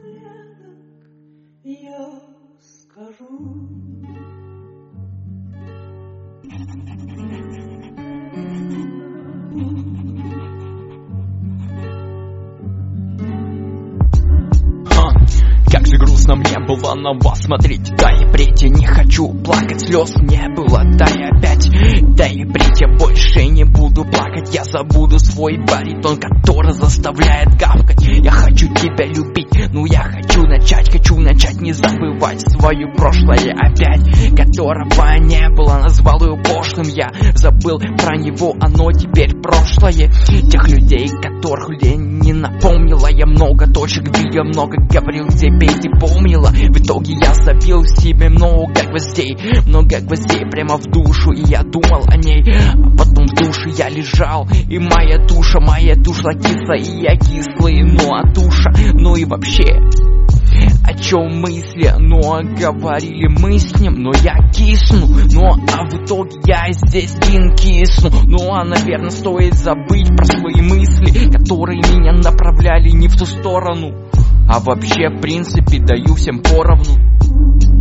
напоследок я скажу. Как же грустно мне было на вас смотреть. Да и впредь я не хочу плакать, слез не было. Да и опять, да и впредь я больше не буду плакать. Я забуду свой баритон, который заставляет гавкать. Я хочу тебя любить, ну я хочу начать не забывать свое прошлое опять, которого не было. Назвал ее пошлым, я забыл про него, оно теперь прошлое. Тех людей, которых не напомнила. Я много точек бил, я много говорил тебе, и ты помнила. В итоге я забил себе много гвоздей прямо в душу, и я думал о ней. А потом в душе я лежал, и моя душа кисла, и я кислый. Ну а душа, ну и вообще, о чем мысли? Ну а говорили мы с ним, но я кисну. Ну а в итоге я здесь один кисну. Ну а наверное стоит забыть про свои мысли, которые меня направляли не в ту сторону. А вообще в принципе даю всем поровну.